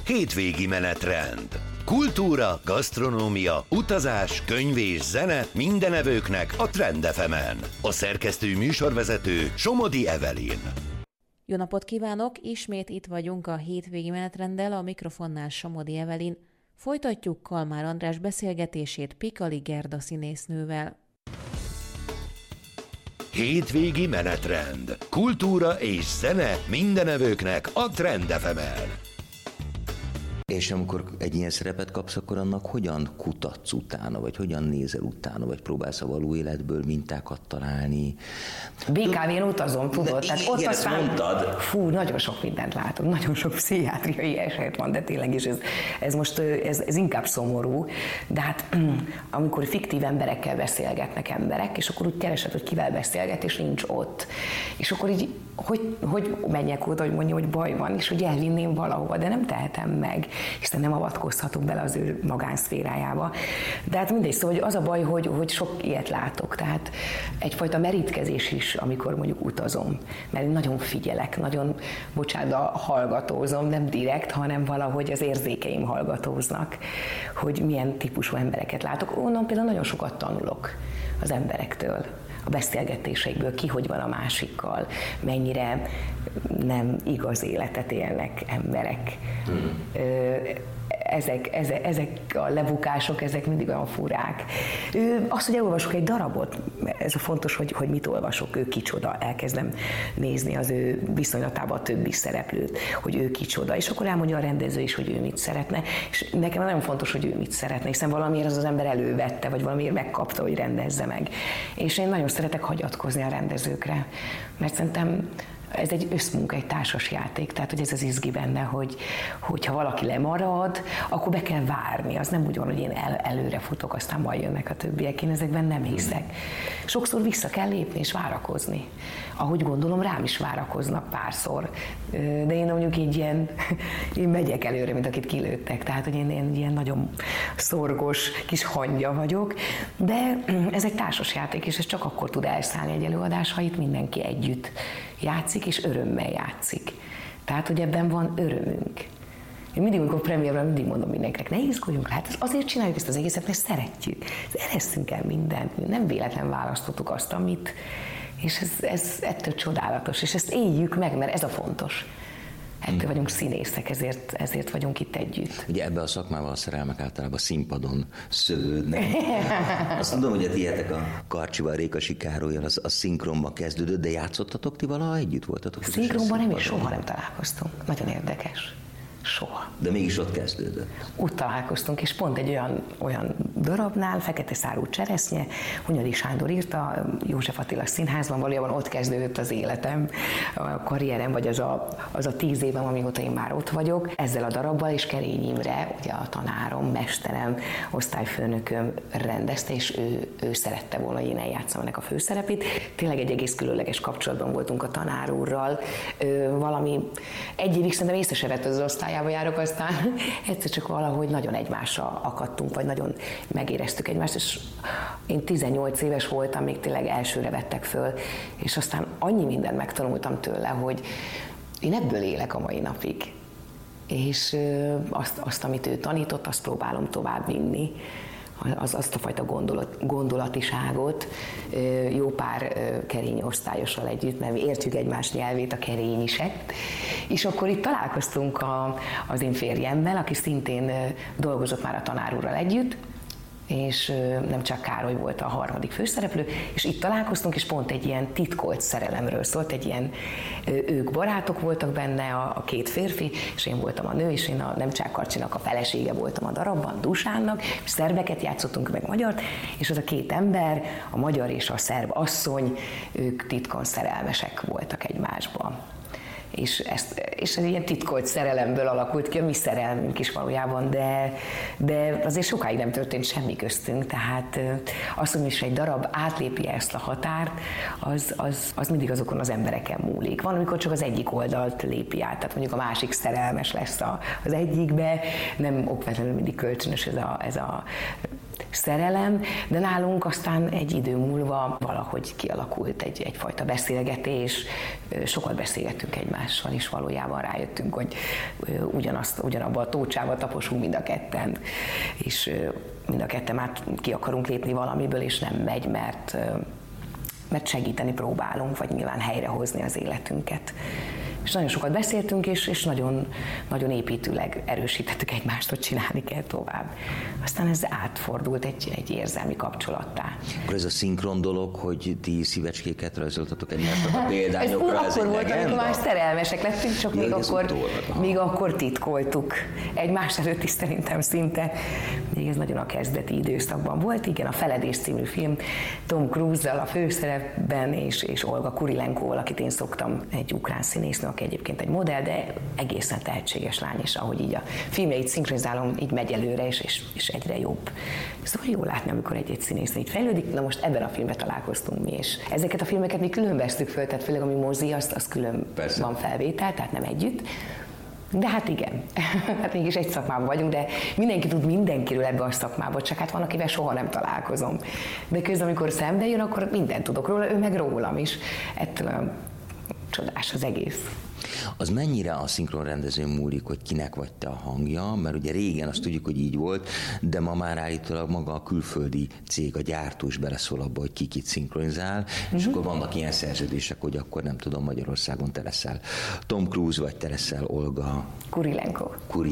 Hétvégi menetrend. Kultúra, gasztronómia, utazás, könyv és zene minden evőknek a Trend FM-en. A szerkesztő műsorvezető Somodi Evelyn. Jó napot kívánok! Ismét itt vagyunk a hétvégi menetrenddel, a mikrofonnál Somodi Evelyn. Folytatjuk Kalmár András beszélgetését Pikali Gerda színésznővel. Hétvégi menetrend. Kultúra és zene minden evőknek a Trend FM-en. És amikor egy ilyen szerepet kapsz, akkor annak hogyan kutatsz utána, vagy hogyan nézel utána, vagy próbálsz a való életből mintákat találni? BKV-n utazom, tudod? De tehát ott igen, aztán, mondtad. Fú, nagyon sok mindent látom, nagyon sok pszichiátriai eset van, de tényleg is ez most ez inkább szomorú. De hát amikor fiktív emberekkel beszélgetnek emberek, és akkor úgy keresed, hogy kivel beszélget, és nincs ott. És akkor így, hogy menjek oda, hogy mondja, hogy baj van, és hogy elvinném valahova, de nem tehetem meg, hiszen nem avatkozhatunk bele az ő magánszférájába. De hát mindegy, szóval hogy az a baj, hogy sok ilyet látok, tehát egyfajta merítkezés is, amikor mondjuk utazom, mert nagyon figyelek, nagyon, bocsánat, hallgatózom, nem direkt, hanem valahogy az érzékeim hallgatóznak, hogy milyen típusú embereket látok. Onnan például nagyon sokat tanulok az emberektől, a beszélgetéseikből, ki hogy van a másikkal, mennyire nem igaz életet élnek emberek. Ezek a lebukások, ezek mindig olyan furák. Az, hogy elolvasok egy darabot, ez a fontos, hogy mit olvasok, ő kicsoda, elkezdem nézni az ő viszonylatában a többi szereplőt, hogy ő kicsoda, és akkor elmondja a rendező is, hogy ő mit szeretne, és nekem nagyon fontos, hogy ő mit szeretne, hiszen valamiért az ember elővette, vagy valamiért megkapta, hogy rendezze meg. És én nagyon szeretek hagyatkozni a rendezőkre, mert szerintem ez egy összmunka, egy társas játék, tehát hogy ez az izgi benne, hogyha valaki lemarad, akkor be kell várni. Az nem úgy van, hogy én előre futok, aztán majd jönnek a többiek, én ezekben nem hiszek. Sokszor vissza kell lépni és várakozni. Ahogy gondolom, rám is várakoznak párszor. De én mondjuk én megyek előre, mint akit kilőttek, tehát hogy én ilyen nagyon szorgos kis hangya vagyok, de ez egy társas játék, és ez csak akkor tud elszállni egy előadás, ha itt mindenki együtt játszik, és örömmel játszik. Tehát, hogy ebben van örömünk. Én mindig, amikor premiérben mindig mondom mindenkinek, ne izguljunk, hát azért csináljuk ezt az egészet, mert szeretjük. Eresztünk el mindent, nem véletlen választottuk azt, amit, és ez ettől csodálatos, és ezt éljük meg, mert ez a fontos. Ettől vagyunk színészek, ezért vagyunk itt együtt. Ugye ebbe a szakmában a szerelmek általában színpadon szövődnek. Azt tudom, hogy a tietek a Karcsival, Rékasi Károllyal, az szinkronba kezdődött, de játszottatok ti valaha együtt voltatok? Szinkronban nem, és soha nem találkoztunk. Nagyon érdekes. Soha. De mégis ott kezdődött. Úgy találkoztunk, és pont egy olyan darabnál, Fekete szárú cseresznye, Hunyadi Sándor írta, József Attila Színházban, valójában ott kezdődött az életem, a karrierem, vagy az a 10 évem, amióta én már ott vagyok. Ezzel a darabbal, és Kerény Imre, ugye a tanárom, mesterem, osztályfőnököm rendezte, és ő szerette volna, hogy én eljátszom ennek a főszerepét. Tényleg egy egész különleges kapcsolatban voltunk a tanár úrral. Valami egy évig szerintem észre se vett az osztályába járok, aztán egyszer csak valahogy nagyon egymásra akadtunk, vagy nagyon megéreztük egymást, és én 18 éves voltam, még tényleg elsőre vettek föl, és aztán annyi mindent megtanultam tőle, hogy én ebből élek a mai napig. És azt amit ő tanított, azt próbálom tovább vinni. Azt a fajta gondolatiságot jó pár Kerény osztályossal együtt, mert mi értjük egymás nyelvét, a kerényisek. És akkor itt találkoztunk az én férjemmel, aki szintén dolgozott már a tanár úrral együtt, és nem csak Károly volt a harmadik főszereplő, és itt találkoztunk, és pont egy ilyen titkolt szerelemről szólt, egy ilyen, ők barátok voltak benne, a két férfi, és én voltam a nő, és én a Nemcsák Karcsinak a felesége voltam a darabban, Dusánnak, és szerbeket játszottunk meg magyart, és az a két ember, a magyar és a szerb asszony, ők titkon szerelmesek voltak egymásban. És ez ilyen titkolt szerelemből alakult ki, a mi szerelmünk is valójában, de azért sokáig nem történt semmi köztünk, tehát az, hogy is egy darab átlépi ezt a határt, az mindig azokon az embereken múlik. Van, amikor csak az egyik oldalt lépi át, tehát mondjuk a másik szerelmes lesz az egyikbe, nem okvetlenül mindig kölcsönös ez a szerelem, de nálunk aztán egy idő múlva valahogy kialakult egyfajta beszélgetés, sokat beszélgettünk egymással, és valójában rájöttünk, hogy ugyanabba a tócsába taposunk mind a ketten, és mind a ketten már ki akarunk lépni valamiből, és nem megy, mert segíteni próbálunk, vagy nyilván helyrehozni az életünket. És nagyon sokat beszéltünk, és nagyon, nagyon építőleg erősítettük egymást, hogy csinálni kell tovább. Aztán ez átfordult egy érzelmi kapcsolattá. Akkor ez a szinkron dolog, hogy ti szívecskéket rajzoltatok egymásnak a példányokra, ez akkor volt, amikor már szerelmesek lettünk, csak még akkor titkoltuk. Egymás előtt is szerintem szinte. Még ez nagyon a kezdeti időszakban volt. Igen, a Feledés című film Tom Cruise-zal a főszerepben, és Olga Kurilenkóval, akit én szoktam, egy ukrán színésznő, aki egyébként egy modell, de egészen tehetséges lány, és ahogy így a filmjeit szinkronizálom, így megy előre, és egyre jobb. Szóval jó látni, amikor egy színésznő így fejlődik. Na most ebben a filmben találkoztunk mi, és ezeket a filmeket mi külön vesztük föl, tehát főleg ami mozi, az külön van felvétel, tehát nem együtt. De hát igen, hát mégis egy szakmában vagyunk, de mindenki tud mindenkiről ebbe a szakmába, csak hát van, akivel soha nem találkozom. De közben, amikor szembe jön, akkor mindent tudok róla, ő meg rólam is. Ettől csodás az egész. Az mennyire a szinkronrendezőn múlik, hogy kinek vagy te a hangja, mert ugye régen azt tudjuk, hogy így volt, de ma már állítólag maga a külföldi cég, a gyártó is beleszól abba, hogy ki kit szinkronizál, és akkor vannak ilyen szerződések, hogy akkor nem tudom, Magyarországon te leszel Tom Cruise, vagy te leszel Olga Kurilenko.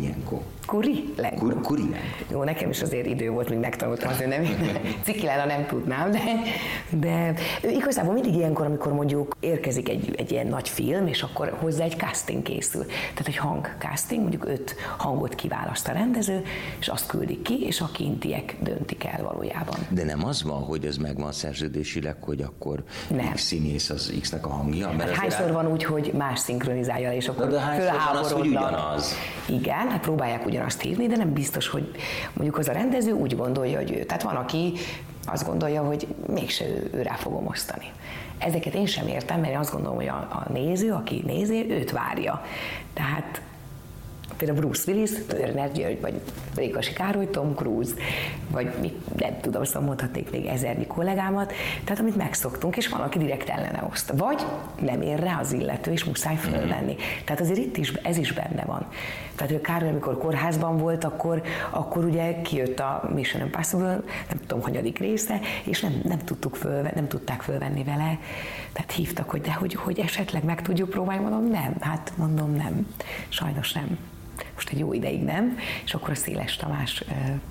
Jó, nekem is azért idő volt, míg megtanultam az ő nevét. Cikilána nem tudnám, de igazából mindig ilyenkor, amikor mondjuk érkezik egy ilyen nagy film, és akkor hozzá egy casting készül. Tehát egy hangcasting, mondjuk 5 hangot kiválaszt a rendező, és azt küldik ki, és a kintiek döntik el valójában. De nem az van, hogy ez megvan szerződésileg, hogy akkor nem. X színész az X-nek a hangja? Mert hányszor van úgy, hogy más szinkronizálja, és akkor fölháborodnak. Ugyanaz. Igen, hát próbálják ugyanazt hívni, de nem biztos, hogy mondjuk az a rendező úgy gondolja, hogy ő. Tehát van, aki azt gondolja, hogy mégse ő rá fogom osztani. Ezeket én sem értem, mert én azt gondolom, hogy a néző, aki nézi, őt várja. Tehát például Bruce Willis, Turner György, vagy Rékasi Károly, Tom Cruise, vagy nem tudom, szóval mondhatnék még ezernyi kollégámat, tehát amit megszoktunk, és van, aki direkt ellene oszt. Vagy nem ér rá az illető, és muszáj fölvenni. Tehát azért itt is, ez is benne van. Tehát hogy Károly, amikor kórházban volt, akkor ugye kijött a Mission Impossible, nem tudom, hanyadik része, és nem tudták fölvenni vele. Tehát hívtak, hogy esetleg meg tudjuk próbálni, mondom nem, sajnos nem. Most egy jó ideig nem, és akkor a Széles Tamás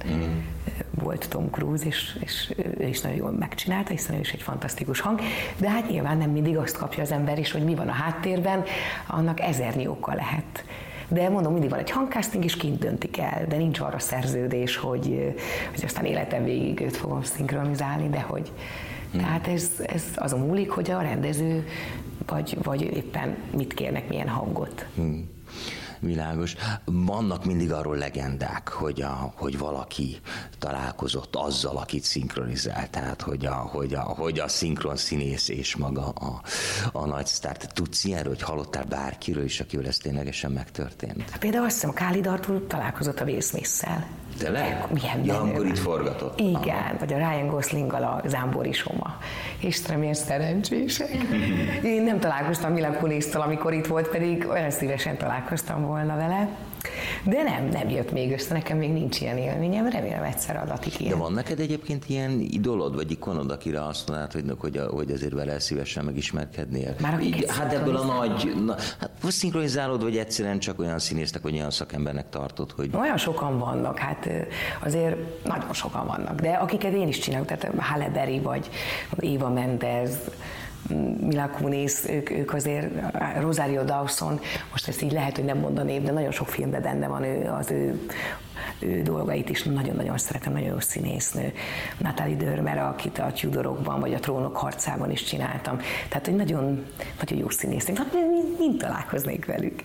volt Tom Cruise, és ő is nagyon jól megcsinálta, hiszen ő is egy fantasztikus hang, de hát nyilván nem mindig azt kapja az ember is, hogy mi van a háttérben, annak ezernyi oka lehet. De mondom, mindig van egy hangcasting, és kint döntik el, de nincs arra szerződés, hogy aztán életem végig őt fogom szinkronizálni, de hogy... Tehát ez azon múlik, hogy a rendező, vagy éppen mit kérnek, milyen hangot. Világos. Vannak mindig arról legendák, hogy valaki találkozott azzal, akit szinkronizál, tehát hogy a szinkron színész és maga a nagy sztár. Tudsz ilyenről, hogy hallottál bárkiről is, akivel ez ténylegesen megtörtént? Például azt hiszem, a Khalid Arthur találkozott a Will Smith-szel. Tényleg? Ja, akkor itt forgatott. Igen, vagy a Ryan Goslinggal a Zámbori Soma. Istenem, ilyen szerencsések. Én nem találkoztam Mila Kunis-tól, amikor itt volt, pedig olyan szívesen találkoztam volna vele. De nem jött még össze, nekem még nincs ilyen élményem, remélem egyszer adatik ilyen. De van neked egyébként ilyen idolod, vagy ikonod, akire azt mondod, hogy azért vele szívesen megismerkednél? Hát ebből a nagy, hát szinkronizálod, vagy egyszerűen csak olyan színésznek, vagy olyan szakembernek tartod, hogy... Olyan sokan vannak, hát azért nagyon sokan vannak, de akiket én is csinálok, tehát Halle Berry, vagy Eva Mendes, Mila Kunis, ők azért, Rosario Dawson, most ezt így lehet, hogy nem mondanév, de nagyon sok filmben benne van az ő dolgait is nagyon-nagyon szeretem, nagyon jó színésznő. Natalie Dormer, akit a Tudorokban, vagy a Trónok harcában is csináltam. Tehát, hogy nagyon jó színésznő. Hát mind találkoznék velük.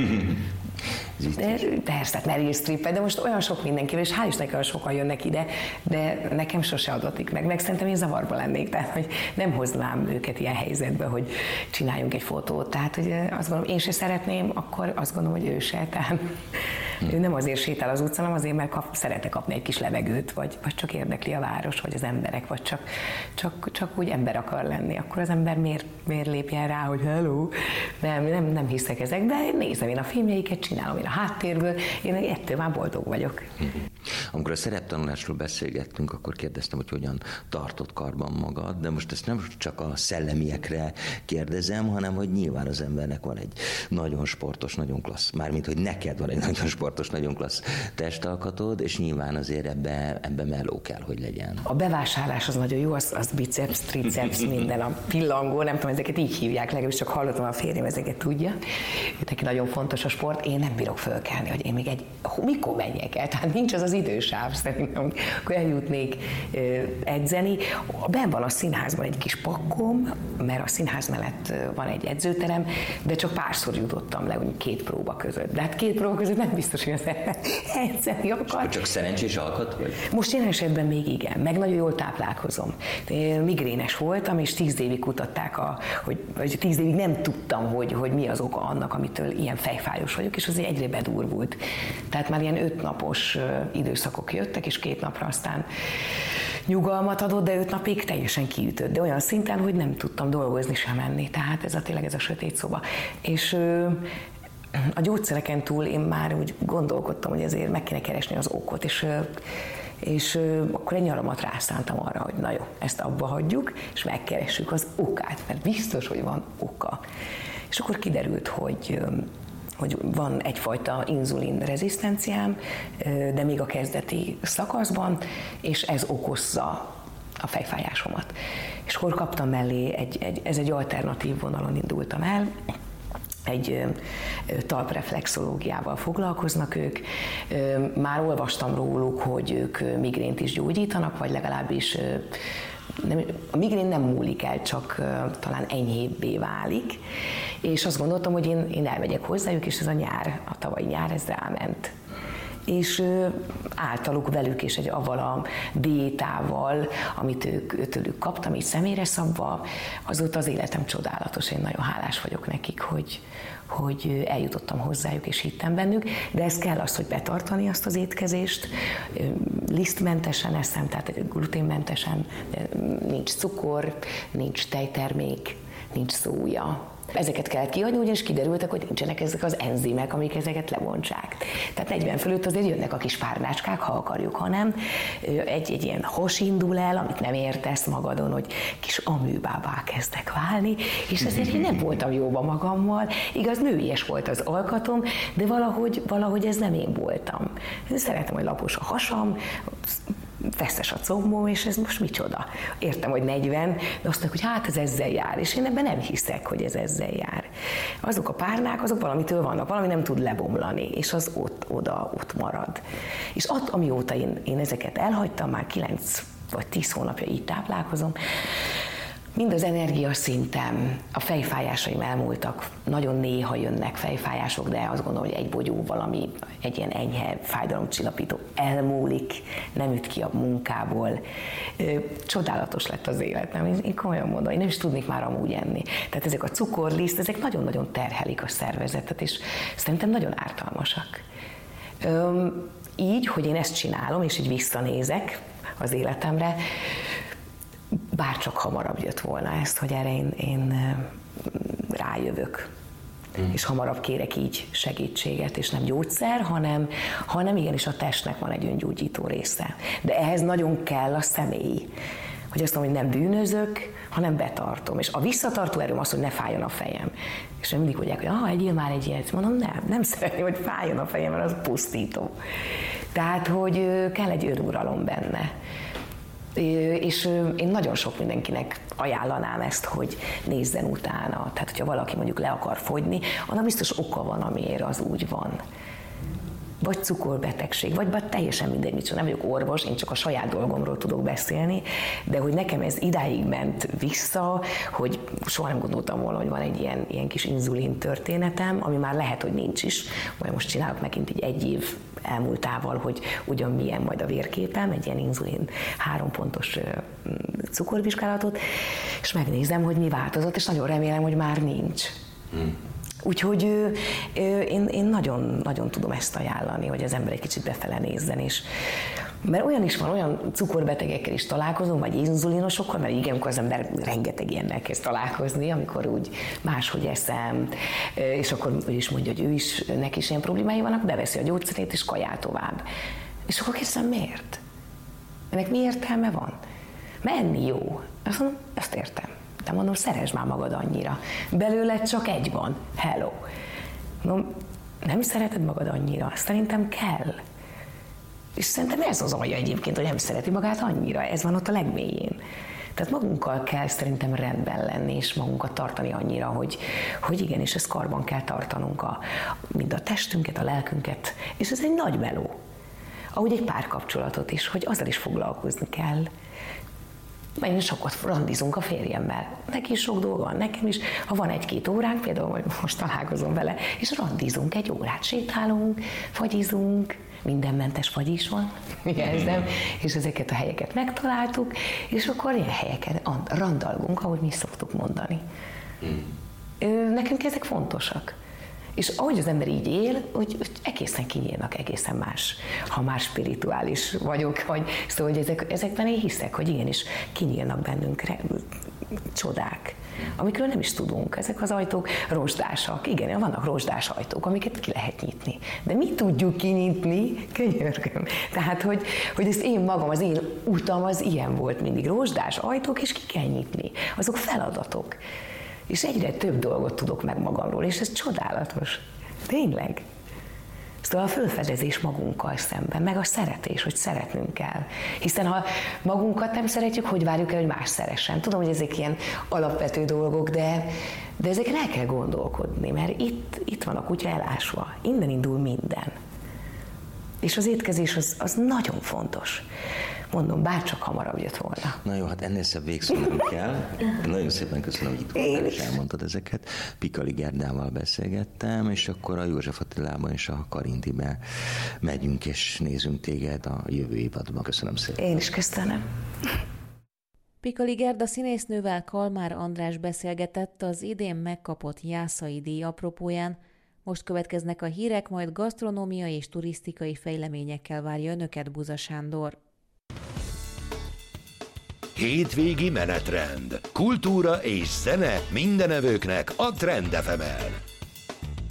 De persze, Meryl Streep, de most olyan sok mindenkivel, és hál' Istennek, olyan sokan jönnek ide, de nekem sose adatik meg szerintem én zavarba lennék, tehát hogy nem hoznám őket ilyen helyzetbe, hogy csináljunk egy fotót, tehát hogy azt gondolom, én se szeretném, akkor azt gondolom, hogy ő se, tehát Ő nem azért sétál az utcán, hanem azért, mert szeretne kapni egy kis levegőt, vagy csak érdekli a város, vagy az emberek, vagy csak úgy ember akar lenni. Akkor az ember miért lépjen rá, hogy hello? Nem hiszek ezekbe, nézem én a filmjeiket, csinálom én a háttérből, én ettől már boldog vagyok. Amikor a szereptanulásról beszélgettünk, akkor kérdeztem, hogy hogyan tartott karban magad, de most ezt nem csak a szellemiekre kérdezem, hanem hogy nyilván az embernek van egy nagyon sportos, nagyon klassz, mármint hogy neked van egy nagyon sportos, nagyon klassz testalkatod, és nyilván azért ebbe meló kell, hogy legyen. A bevásárlás az nagyon jó, az biceps, triceps, minden a pillangó, nem tudom, ezeket így hívják, legalábbis csak hallottam, a férjem ezeket tudja. Neki nagyon fontos a sport, én nem bírok fölkelni, hogy én még mikor menjek el, tehát nincs az idősáv szerintem, akkor eljutnék edzeni. Benn van a színházban egy kis pakkom, mert a színház mellett van egy edzőterem, de csak párszor jutottam le, úgy 2 próba között. De hát 2 próba között nem biztos, hogy az edzeni akar. Csak szerencsés alkat vagy? Most jelen esetben még igen, meg nagyon jól táplálkozom. Én migrénes voltam, és 10 évig kutatták, vagy 10 évig nem tudtam, hogy mi az oka annak, amitől ilyen fejfájós vagyok, és azért egyre bedurvult. Tehát már ilyen 5 napos időszakok jöttek, és 2 napra aztán nyugalmat adott, de 5 napig teljesen kiütött, de olyan szinten, hogy nem tudtam dolgozni sem menni. Tehát tényleg ez a sötét szoba. És a gyógyszereken túl én már úgy gondolkodtam, hogy azért meg kéne keresni az okot, és akkor egy nyaramat rászántam arra, hogy na jó, ezt abba hagyjuk, és megkeressük az okát, mert biztos, hogy van oka. És akkor kiderült, hogy van egyfajta inzulin rezisztenciám, de még a kezdeti szakaszban, és ez okozza a fejfájásomat. És akkor kaptam mellé, ez egy alternatív vonalon indultam el, egy talpreflexológiával foglalkoznak ők. Már olvastam róluk, hogy ők migrént is gyógyítanak, vagy legalábbis a migrén nem múlik el, csak talán enyhébbé válik. És azt gondoltam, hogy én elmegyek hozzájuk, és ez a tavalyi nyár, ez ráment. És általuk velük és avval a diétával, amit tőlük kaptam, így személyre szabva, azóta az életem csodálatos. Én nagyon hálás vagyok nekik, hogy eljutottam hozzájuk és hittem bennük, de ez kell az, hogy betartani azt az étkezést, lisztmentesen eszem, tehát gluténmentesen, nincs cukor, nincs tejtermék, nincs szója. Ezeket kell kihagyni, ugyanis kiderültek, hogy nincsenek ezek az enzimek, amik ezeket lebontsák. Tehát 40 fölött azért jönnek a kis párnácskák, ha akarjuk, ha nem. Egy ilyen hos indul el, amit nem értesz magadon, hogy kis amőbává kezdek válni, és ezért én nem voltam jóban magammal. Igaz, nőies volt az alkatom, de valahogy ez nem én voltam. Szeretem, hogy lapos a hasam, feszes a combom, és ez most micsoda. Értem, hogy 40, de azt mondják, hogy hát ez ezzel jár, és én ebben nem hiszek, hogy ez ezzel jár. Azok a párnák, azok valamitől vannak, valami nem tud lebomlani, és az ott marad. És amióta én ezeket elhagytam, már 9 vagy 10 hónapja így táplálkozom, mind az energiaszintem, a fejfájásaim elmúltak, nagyon néha jönnek fejfájások, de azt gondolom, hogy egy bogyó valami, egy ilyen enyhe fájdalomcsillapító elmúlik, nem üt ki a munkából. Csodálatos lett az életem, én komolyan mondom, én nem is tudnék már amúgy enni. Tehát ezek a cukorliszt, ezek nagyon-nagyon terhelik a szervezetet, és szerintem nagyon ártalmasak. Így, hogy én ezt csinálom, és így visszanézek az életemre, bárcsak hamarabb jött volna ezt, hogy erre én rájövök. És hamarabb kérek így segítséget, és nem gyógyszer, hanem igenis a testnek van egy öngyógyító része. De ehhez nagyon kell a személy. Hogy azt mondom, hogy nem bűnözök, hanem betartom. És a visszatartó erőm az, hogy ne fájjon a fejem. És mindig mondják, hogy egyél már egy ilyet. Mondom, nem szeretném, hogy fájjon a fejem, mert az pusztító. Tehát, hogy kell egy önuralom benne. És én nagyon sok mindenkinek ajánlanám ezt, hogy nézzen utána. Tehát, hogyha valaki mondjuk le akar fogyni, annak biztos oka van, amiért az úgy van. Vagy cukorbetegség, vagy teljesen mindegy, mit nem vagyok orvos, én csak a saját dolgomról tudok beszélni, de hogy nekem ez idáig ment vissza, hogy soha nem gondoltam volna, hogy van egy ilyen kis inzulin történetem, ami már lehet, hogy nincs is, majd most csinálok megint így 1 év elmúltával, hogy ugyan milyen majd a vérképem, egy ilyen inzulin 3 pontos cukorvizsgálatot, és megnézem, hogy mi változott, és nagyon remélem, hogy már nincs. Úgyhogy én nagyon, nagyon tudom ezt ajánlani, hogy az ember egy kicsit befele nézzen is. Mert olyan is van, olyan cukorbetegekkel is találkozom, vagy inzulinosokkal, mert igen, amikor az ember rengeteg ilyennel kezd találkozni, amikor úgy máshogy eszem, és akkor ő is mondja, hogy neki is ilyen problémái vannak, beveszi a gyógyszerét, és kajál tovább. És akkor kérdezem, miért? Ennek mi értelme van? Menni jó. Azt mondom, ezt értem. De mondom, szeresd már magad annyira. Belőled csak egy van. Hello. Mondom, nem szereted magad annyira? Szerintem kell. És szerintem ez az alja egyébként, hogy nem szereti magát annyira. Ez van ott a legmélyén. Tehát magunkkal kell szerintem rendben lenni, és magunkat tartani annyira, hogy igenis ezt karban kell tartanunk mind a testünket, a lelkünket. És ez egy nagy meló. Ahogy egy párkapcsolatot is, hogy azzal is foglalkozni kell. Én sokat randizunk a férjemmel. Neki is sok dolga van, nekem is. Ha van 1-2 óránk, például most találkozom vele, és randizunk 1 órát, sétálunk, fagyizunk, mindenmentes fagy is van, érzem, és ezeket a helyeket megtaláltuk, és akkor ilyen helyeken randalgunk, ahogy mi szoktuk mondani. Nekünk ezek fontosak. És ahogy az ember így él, hogy egészen kinyílnak, egészen más. Ha már spirituális vagyok, szóval hogy ezekben én hiszek, hogy igenis kinyílnak bennünk csodák, amikről nem is tudunk. Ezek az ajtók rozsdásak. Igen, vannak rozsdás ajtók, amiket ki lehet nyitni. De mi tudjuk kinyitni? Könyörgöm. Tehát, hogy ezt én magam, az én utam az ilyen volt mindig. Rozsdás ajtók, és ki kell nyitni. Azok feladatok. És egyre több dolgot tudok meg magamról, és ez csodálatos. Tényleg. Szóval a fölfedezés magunkkal szemben, meg a szeretés, hogy szeretnünk kell. Hiszen ha magunkat nem szeretjük, hogy várjuk el, hogy más szeressen? Tudom, hogy ezek ilyen alapvető dolgok, de ezeken el kell gondolkodni, mert itt van a kutya elásva. Innen indul minden. És az étkezés az nagyon fontos. Mondom, bárcsak hamarabb jött volna. Na jó, hát ennél szebb végszónak kell. Nagyon szépen köszönöm, hogy itt voltál és elmondtad ezeket. Pikali Gerdával beszélgettem, és akkor a József Attilában és a Karintibe megyünk és nézünk téged a jövő évadban. Köszönöm szépen. Én is köszönöm. Pikali Gerda színésznővel Kalmár András beszélgetett az idén megkapott Jászai díj apropóján. Most következnek a hírek, majd gasztronómiai és turisztikai fejleményekkel várja önöket Buza Sándor. Hétvégi menetrend. Kultúra és zene mindenevőknek a Trend FM-en.